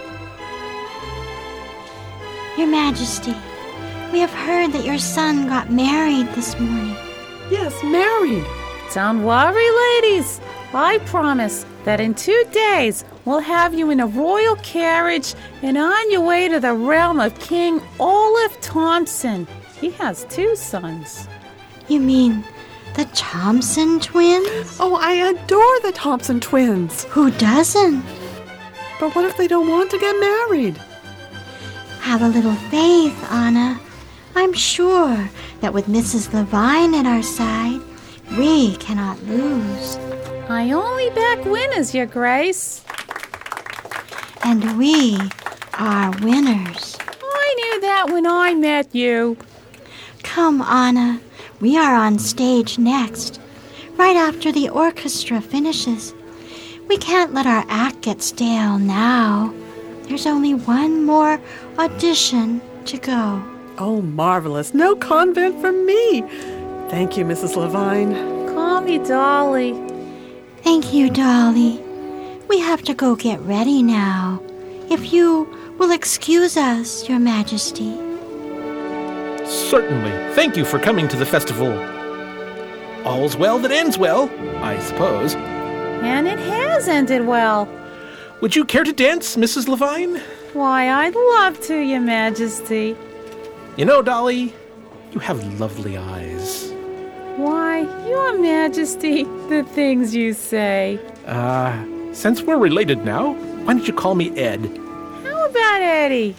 [SPEAKER 14] Your Majesty, we have heard that your son got married this morning.
[SPEAKER 18] Yes, married.
[SPEAKER 15] Don't worry, ladies. I promise that in 2 days we'll have you in a royal carriage and on your way to the realm of King Olaf Thompson. He has 2 sons.
[SPEAKER 14] You mean the Thompson twins?
[SPEAKER 18] Oh, I adore the Thompson twins.
[SPEAKER 14] Who doesn't?
[SPEAKER 18] But what if they don't want to get married?
[SPEAKER 14] Have a little faith, Anna. I'm sure that with Mrs. Levine at our side, we cannot lose.
[SPEAKER 15] I only back winners, Your Grace.
[SPEAKER 14] And we are winners.
[SPEAKER 15] I knew that when I met you.
[SPEAKER 14] Come, Anna. We are on stage next, right after the orchestra finishes. We can't let our act get stale now. There's only one more audition to go.
[SPEAKER 18] Oh, marvelous. No convent for me. Thank you, Mrs. Levine.
[SPEAKER 15] Call me Dolly.
[SPEAKER 14] Thank you, Dolly. We have to go get ready now. If you will excuse us, Your Majesty.
[SPEAKER 13] Certainly. Thank you for coming to the festival. All's well that ends well, I suppose.
[SPEAKER 15] And it has ended well.
[SPEAKER 13] Would you care to dance, Mrs. Levine?
[SPEAKER 15] Why, I'd love to, Your Majesty.
[SPEAKER 13] You know, Dolly, You have lovely eyes.
[SPEAKER 15] Why, Your Majesty, the things you say.
[SPEAKER 13] Since we're related now, why don't you call me Ed?
[SPEAKER 15] How about Eddie?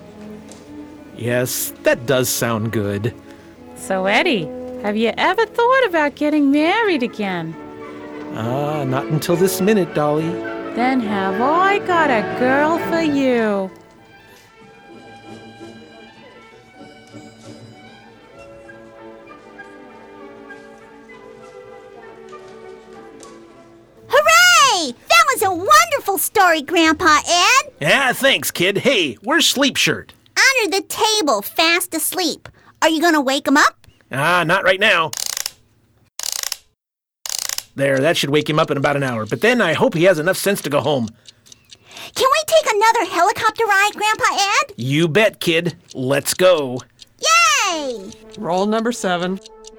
[SPEAKER 13] Yes, that does sound good.
[SPEAKER 15] So, Eddie, have you ever thought about getting married again?
[SPEAKER 13] Not until this minute, Dolly.
[SPEAKER 15] Then have I got a girl for you.
[SPEAKER 20] Hooray! That was a wonderful story, Grandpa Ed.
[SPEAKER 13] Yeah, thanks, kid. Hey, where's Sleep Shirt?
[SPEAKER 20] Under the table, fast asleep. Are you going to wake him up?
[SPEAKER 13] Not right now. There, that should wake him up in about an hour. But then I hope he has enough sense to go home.
[SPEAKER 20] Can we take another helicopter ride, Grandpa Ed?
[SPEAKER 13] You bet, kid. Let's go.
[SPEAKER 20] Yay!
[SPEAKER 18] Roll number 7.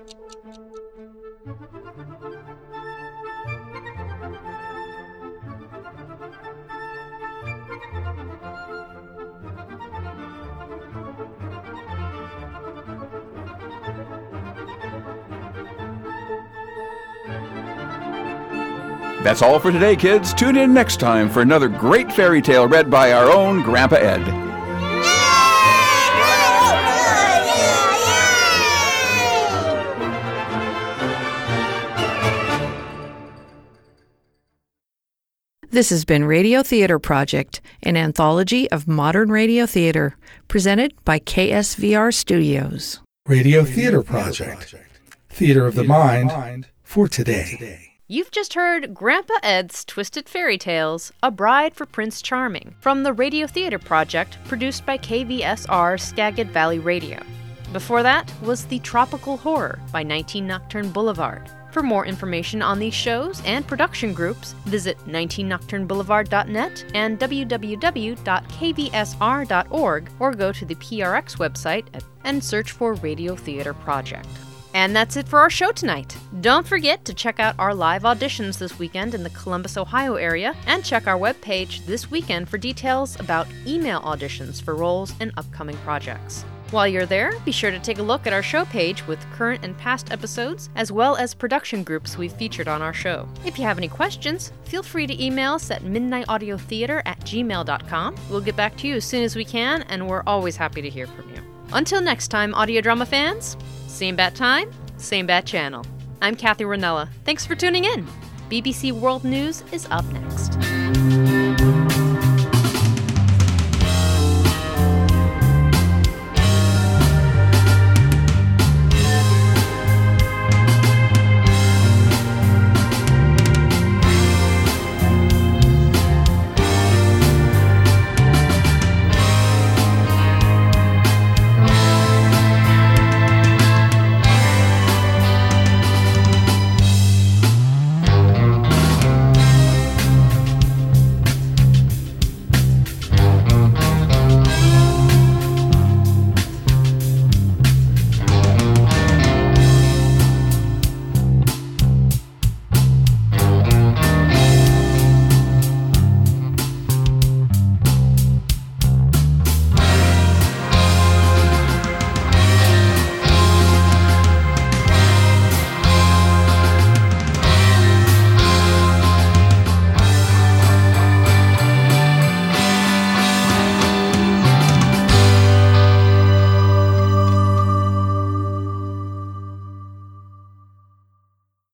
[SPEAKER 12] That's all for today, kids. Tune in next time for another great fairy tale read by our own Grandpa Ed.
[SPEAKER 10] This has been Radio Theater Project, an anthology of modern radio theater, presented by KSVR Studios.
[SPEAKER 9] Radio Theater Project. Theater of the Mind for today.
[SPEAKER 1] You've just heard Grandpa Ed's Twisted Fairy Tales, A Bride for Prince Charming, from the Radio Theater Project, produced by KVSR Skagit Valley Radio. Before that was The Tropical Horror by 19 Nocturne Boulevard. For more information on these shows and production groups, visit 19nocturneboulevard.net and www.kvsr.org, or go to the PRX website and search for Radio Theater Project. And that's it for our show tonight. Don't forget to check out our live auditions this weekend in the Columbus, Ohio area, and check our webpage this weekend for details about email auditions for roles in upcoming projects. While you're there, be sure to take a look at our show page with current and past episodes, as well as production groups we've featured on our show. If you have any questions, feel free to email us at midnightaudiotheater@gmail.com. We'll get back to you as soon as we can, and we're always happy to hear from you. Until next time, audio drama fans, same bat time, same bat channel. I'm Kathy Ranella. Thanks for tuning in. BBC World News is up next.